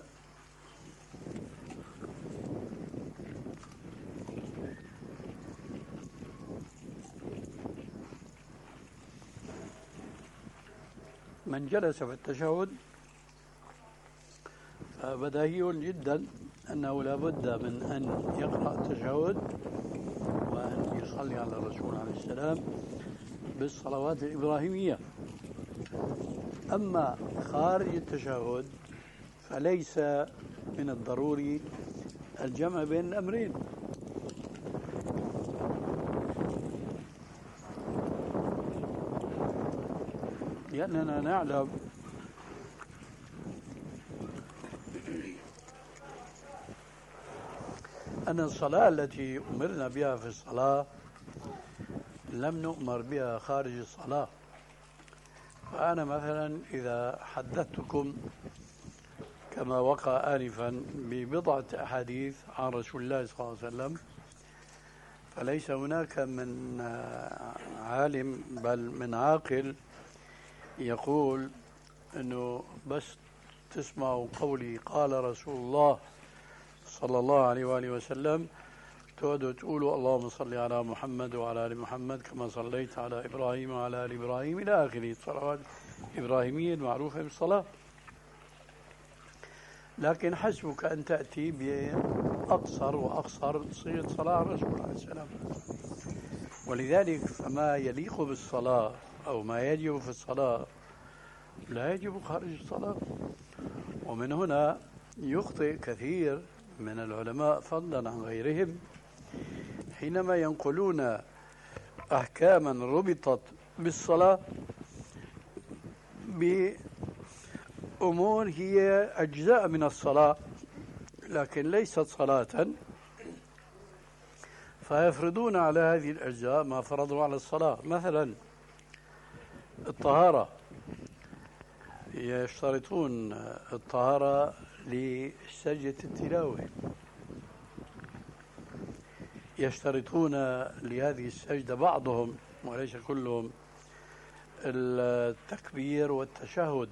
من جلس في التشهد فبديهي جدا أنه لا بد من أن يقرأ التشهد وأن يصلي على الرسول عليه السلام بالصلوات الإبراهيمية. أما خارج التشهد فليس من الضروري الجمع بين الأمرين، لأننا نعلم أن الصلاة التي أمرنا بها في الصلاة لم نؤمر بها خارج الصلاة. فأنا مثلا إذا حدثتكم كما وقع آنفا ببضعة أحاديث عن رسول الله صلى الله عليه وسلم، فليس هناك من عالم بل من عاقل يقول أنه بس تسمعوا قولي قال رسول الله صلى الله عليه وآله وسلم تقعدوا تقولوا اللهم صل على محمد وعلى آل محمد كما صليت على إبراهيم وعلى آل إبراهيم إلى آخره، الصلوات الإبراهيمية المعروفة بالصلاة. لكن حسبك أن تأتي بأقصر وأقصر صيغة صلاة الرسول عليه السلام. ولذلك فما يليق بالصلاة أو ما يجب في الصلاة لا يجب خارج الصلاة. ومن هنا يخطئ كثير من العلماء فضلا عن غيرهم حينما ينقلون أحكاما ربطت بالصلاة بأمور هي أجزاء من الصلاة لكن ليست صلاة، فيفرضون على هذه الأجزاء ما فرضوا على الصلاة. مثلا الطهارة، يشترطون الطهارة لسجدة التلاوة، يشترطون لهذه السجدة بعضهم وليس كلهم التكبير والتشهد.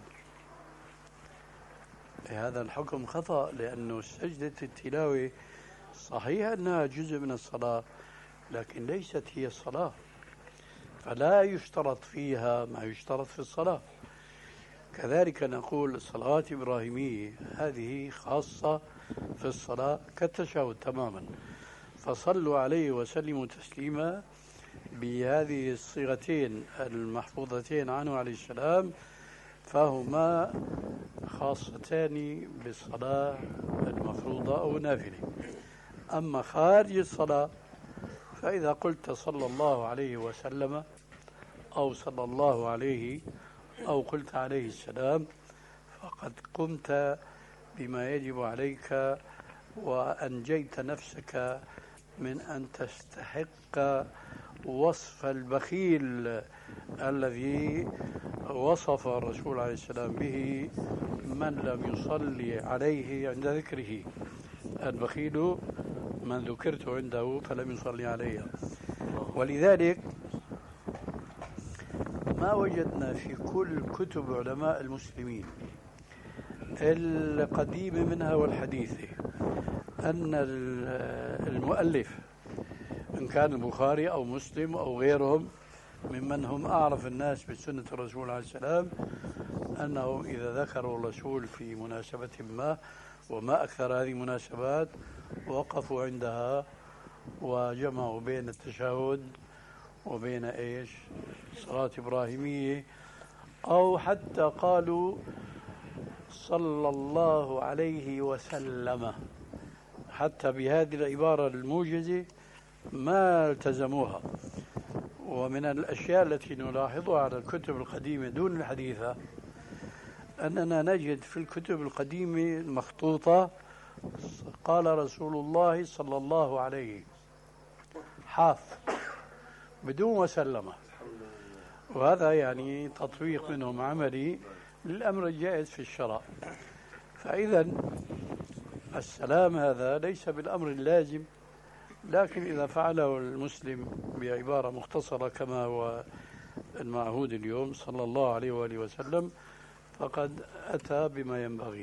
هذا الحكم خطأ، لأنه سجدة التلاوة صحيح أنها جزء من الصلاة لكن ليست هي الصلاة، فلا يشترط فيها ما يشترط في الصلاة. كذلك نقول الصلاة الإبراهيمية هذه خاصة في الصلاة كالتشهد تماما، فصلوا عليه وسلموا تسليما بهذه الصيغتين المحفوظتين عنه عليه السلام، فهما خاصتان بالصلاة المفروضة أو النافلة. أما خارج الصلاة فإذا قلت صلى الله عليه وسلم أو صلى الله عليه أو قلت عليه السلام فقد قمت بما يجب عليك وأنجيت نفسك من أن تستحق وصف البخيل الذي وصف الرسول عليه السلام به من لم يصلي عليه عند ذكره. البخيل من ذكرت عنده فلم يصلي عليه. ولذلك ما وجدنا في كل كتب علماء المسلمين القديمة منها والحديثة أن المؤلف إن كان البخاري أو مسلم أو غيرهم ممن هم أعرف الناس بسنة الرسول عليه السلام أنهم إذا ذكروا الرسول في مناسبة ما، وما أكثر هذه المناسبات، وقفوا عندها وجمعوا بين التشهد وبين إيش صلاة إبراهيمية، أو حتى قالوا صلى الله عليه وسلم، حتى بهذه العبارة الموجزة ما التزموها. ومن الأشياء التي نلاحظها على الكتب القديمة دون الحديثة أننا نجد في الكتب القديمة المخطوطة قال رسول الله صلى الله عليه حاف بدون وسلم، وهذا يعني تطبيق منهم عملي للأمر الجائز في الشرع. فإذا السلام هذا ليس بالأمر اللازم، لكن إذا فعله المسلم بعبارة مختصرة كما هو المعهود اليوم صلى الله عليه وآله وسلم فقد أتى بما ينبغي.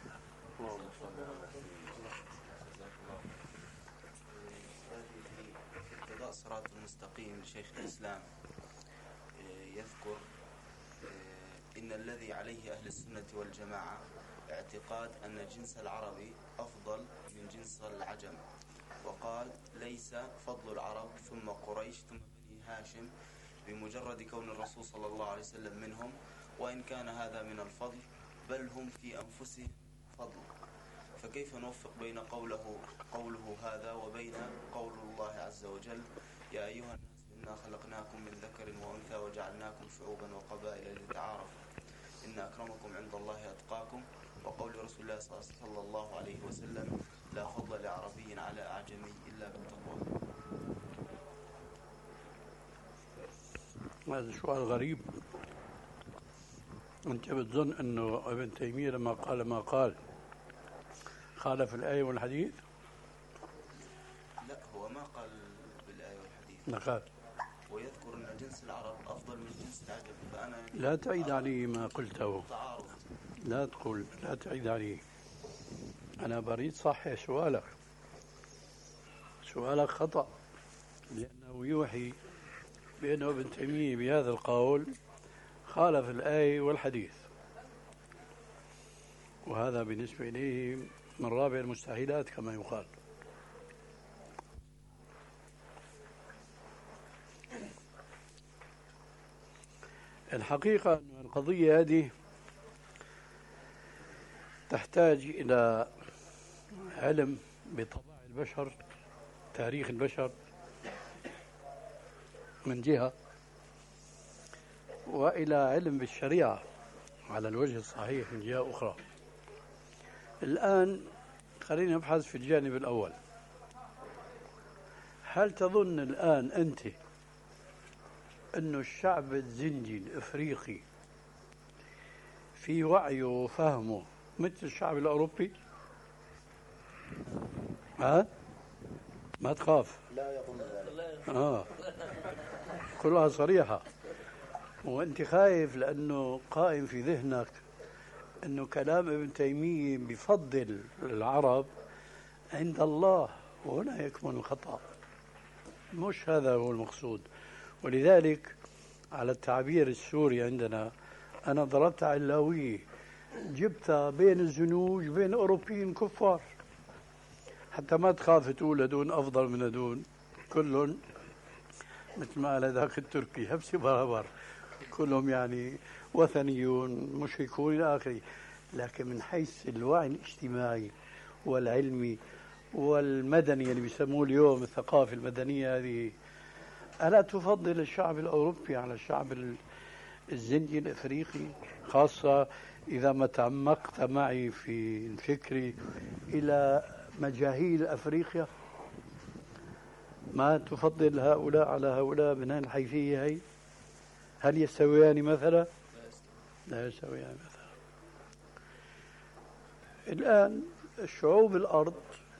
اقتضاء الصراط المستقيم لشيخ الإسلام يذكر إن الذي عليه أهل السنة والجماعة اعتقاد أن جنس العربي أفضل من جنس العجم، وقال ليس فضل العرب ثم قريش ثم بني هاشم بمجرد كون الرسول صلى الله عليه وسلم منهم، وإن كان هذا من الفضل بل هم في أنفسهم فضل. فكيف نوفق بين قوله قوله هذا وبين قول الله عز وجل يا أيها الناس إنا خلقناكم من ذكر وأنثى وجعلناكم شعوبا وقبائل لتعارفوا إن أكرمكم عند الله أتقاكم، وقول رسول الله صلى الله عليه وسلم لا فضل لعربي على أعجمي إلا بالتقوى. هذا سؤال غريب. أنت بتظن أنه ابن تيمية لما قال ما قال خالف الآية والحديث؟ لا، هو ما قال بالآية والحديث، ما قال، ويذكر أن جنس العرب أفضل من جنس العجم. فأنا لا تعيد علي ما قلته، تعارض. لا تقول، لا تعيد علي. أنا بريد صحيح سؤالك، سؤالك خطأ، لأنه يوحي بأنه ابن تيمية بهذا القول خالف الآية والحديث، وهذا بالنسبة إليه من رابع المستحيلات كما يقال. الحقيقة أن القضية هذه تحتاج إلى علم بطباع البشر، تاريخ البشر من جهة، وإلى علم بالشريعة على الوجه الصحيح من جهة أخرى. الآن خلينا نبحث في الجانب الأول. هل تظن الآن أنت أن الشعب الزنجي الإفريقي في وعيه وفهمه مثل الشعب الأوروبي؟ ها؟ ما تخاف. لا يظن ذلك. آه كلها صريحة. وأنت خايف لأنه قائم في ذهنك أنه كلام ابن تيمية بفضل العرب عند الله، وهنا يكمن الخطأ. مش هذا هو المقصود. ولذلك على التعبير السوري عندنا أنا ضربت علاوية، جبتها بين الزنوج بين أوروبيين كفار، حتى ما تخاف تقول هدول أفضل من هدول، كلهم مثل ما قال هذاك التركي هبسي برابر، كلهم يعني وثنيون مشركون إلى آخره. لكن من حيث الوعي الاجتماعي والعلمي والمدني اللي بيسموه اليوم الثقافة المدنية هذه، ألا تفضل الشعب الأوروبي على الشعب الزنجي الأفريقي؟ خاصة إذا ما تعمقت معي في الفكر إلى مجاهيل أفريقيا، ما تفضل هؤلاء على هؤلاء من الحيثية هي؟ هل يستويان مثلا؟ لا يستويان مثلا. الآن الشعوب الأرض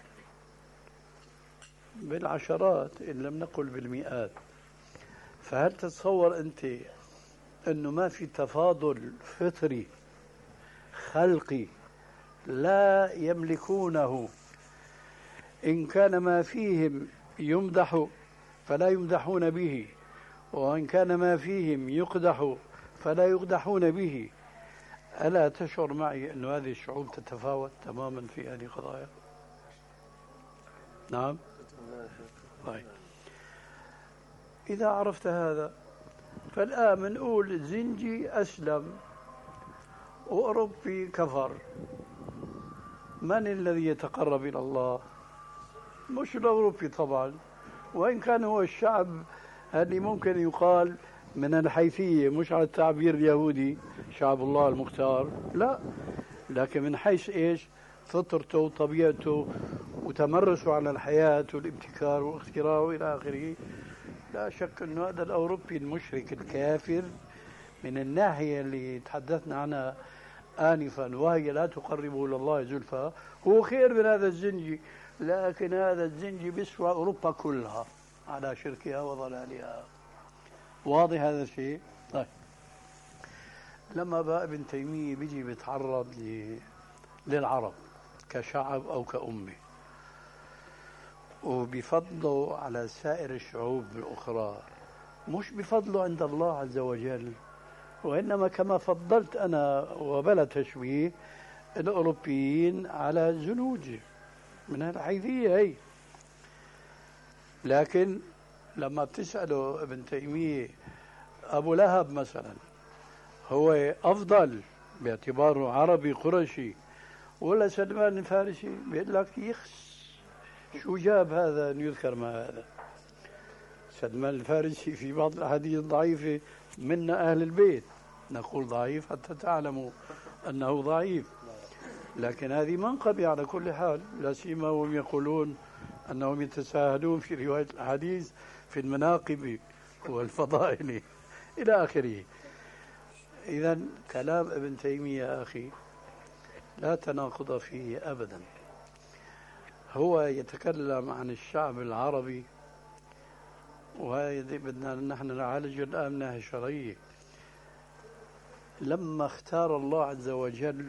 بالعشرات إن لم نقل بالمئات، فهل تتصور أنت أنه ما في تفاضل فطري خلقي لا يملكونه؟ إن كان ما فيهم يمدح فلا يمدحون به، وإن كان ما فيهم يقدح فلا يقدحون به. ألا تشعر معي أن هذه الشعوب تتفاوت تماما في هذه القضايا؟ نعم. طيب إذا عرفت هذا، فالآن بنقول زنجي أسلم وأوروبي كفر، من الذي يتقرب إلى الله؟ مش الأوروبي طبعا، وإن كان هو الشعب اللي ممكن يقال من الحيثية، مش على التعبير اليهودي شعب الله المختار، لا، لكن من حيث إيش؟ فطرته وطبيعته وتمرسه على الحياة والابتكار واختراعه وإلى آخره. لا شك أن هذا الأوروبي المشرك الكافر من الناحية اللي تحدثنا عنها آنفا وهي لا تقربه إلى الله زلفى هو خير من هذا الزنجي، لكن هذا الزنجي بيسوى أوروبا كلها على شركها وضلالها. واضح هذا الشيء؟ طيب لما بقى ابن تيمية بيجي بيتعرض للعرب كشعب أو كأمة وبفضله على سائر الشعوب الأخرى، مش بفضله عند الله عز وجل، وإنما كما فضلت أنا وبلا تشبيه الأوروبيين على الزنوج من الحيثية هي. لكن لما بتسأله ابن تيمية أبو لهب مثلا هو أفضل باعتباره عربي قرشي ولا سلمان الفارسي؟ بيقول لك يخس، شو جاب هذا أن يذكر ما هذا؟ سلمان الفارسي في بعض الأحاديث الضعيفة منا أهل البيت، نقول ضعيف حتى تعلموا أنه ضعيف، لكن هذه منقبة على كل حال، لا سيما وهم يقولون أنهم يتساهلون في رواية الحديث في المناقب والفضائل إلى آخره. إذا كلام ابن تيمية يا أخي لا تناقض فيه أبدا. هو يتكلم عن الشعب العربي، وهذه بدنا نحن نعالج الآن من ناحية شرعية. لما اختار الله عز وجل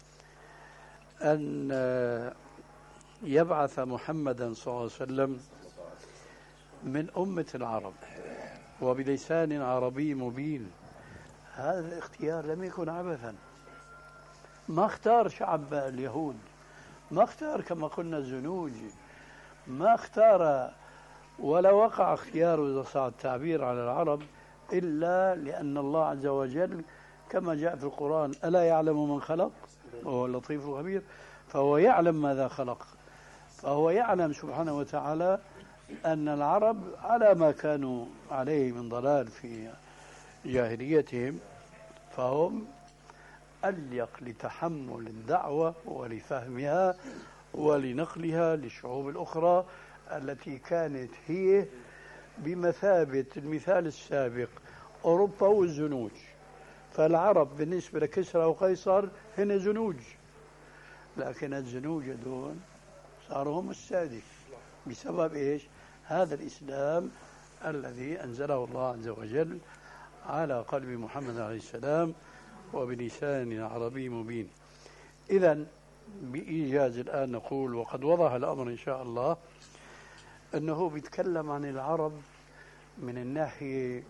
أن يبعث محمدا صلى الله عليه وسلم من أمة العرب وبلسان عربي مبين، هذا الاختيار لم يكن عبثا. ما اختار شعب اليهود، ما اختار كما قلنا الزنوج، ما اختار ولا وقع اختياره إذا صار التعبير على العرب إلا لأن الله عز وجل كما جاء في القرآن ألا يعلم من خلق وهو اللطيف الخبير، فهو يعلم ماذا خلق، فهو يعلم سبحانه وتعالى أن العرب على ما كانوا عليه من ضلال في جاهليتهم، فهم أليق لتحمل الدعوة ولفهمها ولنقلها للشعوب الأخرى التي كانت هي بمثابة المثال السابق أوروبا والزنوج. فالعرب بالنسبة لكسرى وقيصر هن زنوج، لكن الزنوج دون صاروا هم السادة بسبب إيش؟ هذا الإسلام الذي أنزله الله عز وجل على قلب محمد عليه السلام وبلسان عربي مبين. إذن بإيجاز الآن نقول، وقد وضح الأمر إن شاء الله، أنه بيتكلم عن العرب من الناحية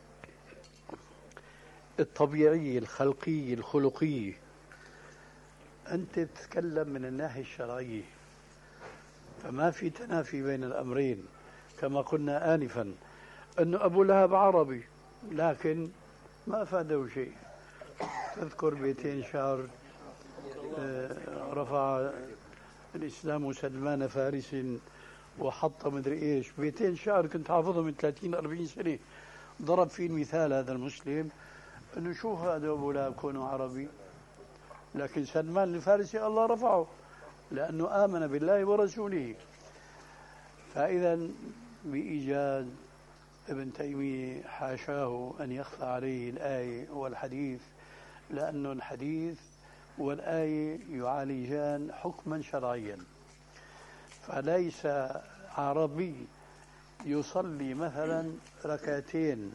الطبيعية الخلقية الخلقية، أنت تتكلم من الناحية الشرعية، فما في تنافي بين الأمرين. كما قلنا آنفا أن أبو لهب عربي لكن ما أفاده شيء. تذكر بيتين شعر رفع الإسلام سلمان فارس وحط مدري إيش، بيتين شعر كنت حافظهم من ثلاثين أربعين سنة، ضرب فيه المثال هذا المسلم أنه شوف هذا أبو لهب كونه عربي، لكن سلمان الفارسي الله رفعه لأنه آمن بالله ورسوله. فإذا بإيجاز ابن تيمية حاشاه أن يخفى عليه الآية والحديث، لأن الحديث والآية يعالجان حكما شرعيا. فليس عربي يصلي مثلا ركعتين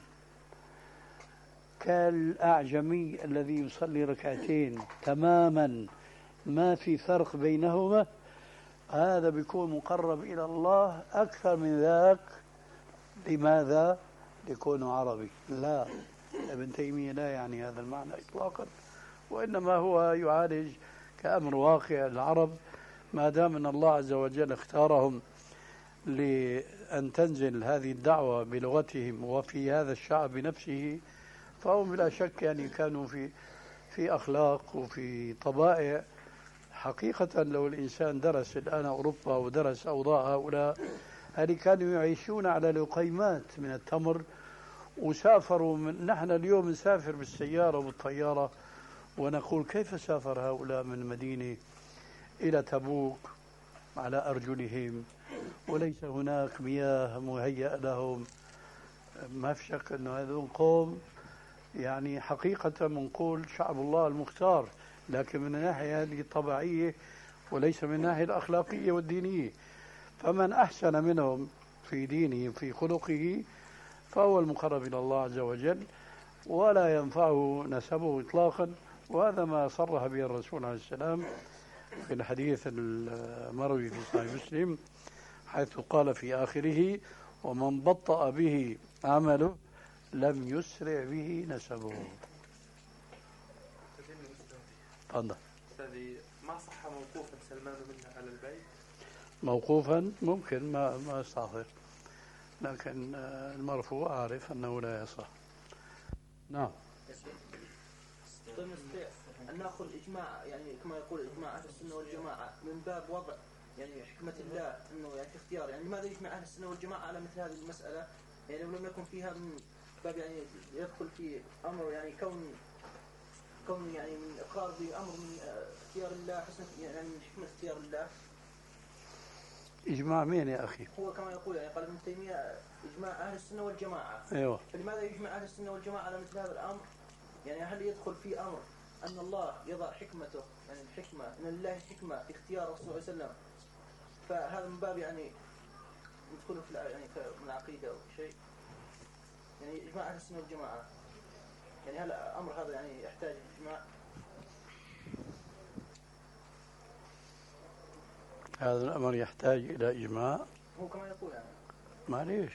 كالأعجمي الذي يصلي ركعتين تماما ما في فرق بينهما، هذا بيكون مقرب إلى الله أكثر من ذاك. لماذا؟ ليكون عربي. لا، ابن تيمية لا يعني هذا المعنى إطلاقا، وإنما هو يعالج كأمر واقع العرب، ما دام أن الله عز وجل اختارهم لأن تنزل هذه الدعوة بلغتهم وفي هذا الشعب بنفسه، فهم بلا شك يعني كانوا في في أخلاق وفي طبائع. حقيقة لو الإنسان درس الآن أوروبا ودرس أوضاع هؤلاء، هل كانوا يعيشون على لقيمات من التمر وسافروا من نحن اليوم نسافر بالسيارة والطيارة ونقول كيف سافر هؤلاء من المدينة إلى تبوك على أرجلهم وليس هناك مياه مهيئة لهم. ما في شك أن هذول قوم يعني حقيقة منقول شعب الله المختار، لكن من الناحية هذه الطبيعية وليس من الناحية الأخلاقية والدينية. فمن أحسن منهم في دينه في خلقه فهو المقرب إلى الله عز وجل ولا ينفعه نسبه إطلاقا. وهذا ما صرح به الرسول عليه السلام في الحديث المروي في صحيح مسلم، حيث قال في آخره: ومن بطأ به عمله لم يسرع به نسبه. تفضل. أستاذي، ما صح موقوفا سلمان منها على البيت؟ موقوفا ممكن، ما ما استعصر، لكن المرفوع أعرف أنه لا يصح. نعم. أن نأخذ إجماع يعني كما يقول إجماع أهل السنة والجماعة من باب وضع يعني حكمة الله أنه يعني اختيار، يعني لماذا يجمع أهل السنة والجماعة على مثل هذه المسألة؟ يعني لو لم يكن فيها من باب يعني يدخل في أمر يعني كون كون يعني من إقرار بأمر من اختيار الله، حسن يعني من حكمة اختيار الله. إجماع مين يا أخي؟ هو كما يقول يعني قال ابن تيمية إجماع أهل السنة والجماعة. أيوة. فلماذا يجمع أهل السنة والجماعة على مثل هذا الأمر؟ يعني هل يدخل في أمر أن الله يضع حكمته، يعني الحكمة أن الله حكمة في اختيار الرسول صلى الله عليه وسلم، فهذا من باب يعني يدخل في يعني من العقيدة أو شيء، يعني إجماع أهل السنة والجماعة، يعني هل الأمر هذا يعني يحتاج إجماع؟ هذا الأمر يحتاج إلى إجماع؟ هو كما يقول يعني. معليش،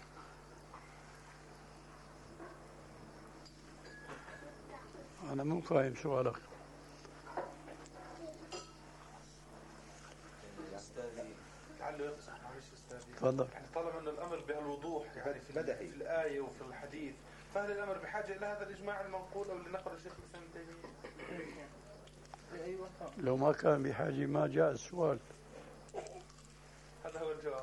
أنا مو فاهم سؤالك. لعله يقصد معلش أستاذي. تفضل. طالما أن الأمر بهالوضوح يعني في, في الآية وفي الحديث، فهل الأمر بحاجة إلى هذا الإجماع المنقول أو اللي نقل الشيخ الإسلام ابن تيمية؟ لو ما كان بحاجة ما جاء السؤال. هذا هو الجواب.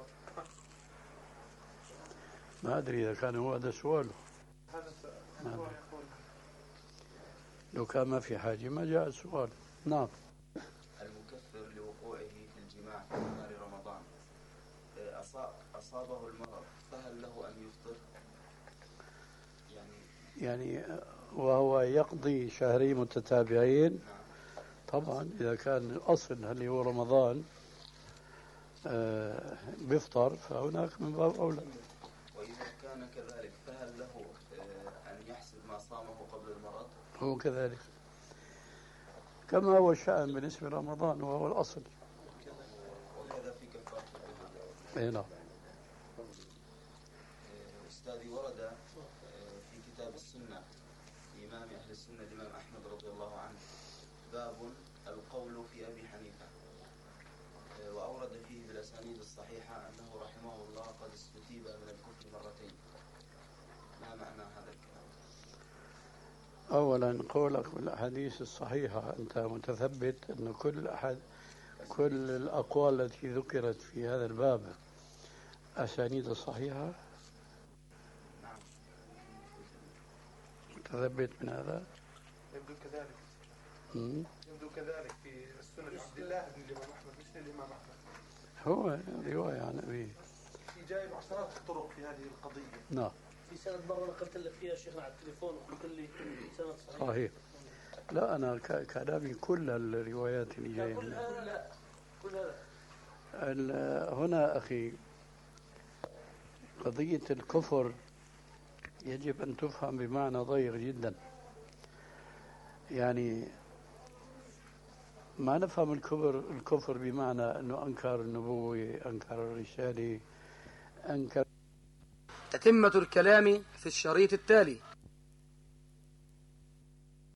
ما أدري إذا كان هو هذا سؤاله. هذا هو يقول. لو كان ما في حاجة ما جاء السؤال. نعم. المكفر لوقوعه في الجماع في نهار رمضان أصابه المرض، فهل له أن يفطر؟ يعني يعني وهو يقضي شهرين متتابعين؟ نعم. طبعا إذا كان الأصل هل هو رمضان آه بيفطر فهناك من باب أولى. وإذا كان كذلك فهل له أن يحسب ما صامه قبل المرض؟ هو كذلك كما هو الشأن بالنسبة لرمضان وهو الأصل. وكذا في كفارة الظهر. أي نعم. أستاذي ورد في كتاب السنة لإمام أهل السنة الإمام أحمد رضي الله عنه باب القول في أبي حنيفة، وأورد فيه بالأسانيد الصحيحة أنه رحمه الله قد استتيب من الكفر مرتين. ما معنى هذا الكلام؟ أولا قولك بالأحاديث الصحيحة أنت متثبت أن كل أحد كل الأقوال التي ذكرت في هذا الباب أسانيد صحيحة؟ نعم. متثبت من هذا؟ يبدو كذلك. مم. يبدو كذلك في السنة عبد الله بن الإمام أحمد مش الإمام أحمد. هو رواية عن أبيه. في جايب عشرات الطرق في هذه القضية. نعم. في سنة مرة نقلت لك فيها شيخنا على التليفون وقلت لي سنة صحيح. صحيح. لا أنا كلامي كل الروايات اللي جاية كل هذا لا كل هذا. هنا أخي قضية الكفر يجب أن تفهم بمعنى ضيق جدا. يعني ما نفهم الكفر الكفر بمعنى أنه أنكر النبوة، أنكر الرسالة، أنكر. تتمة الكلام في الشريط التالي.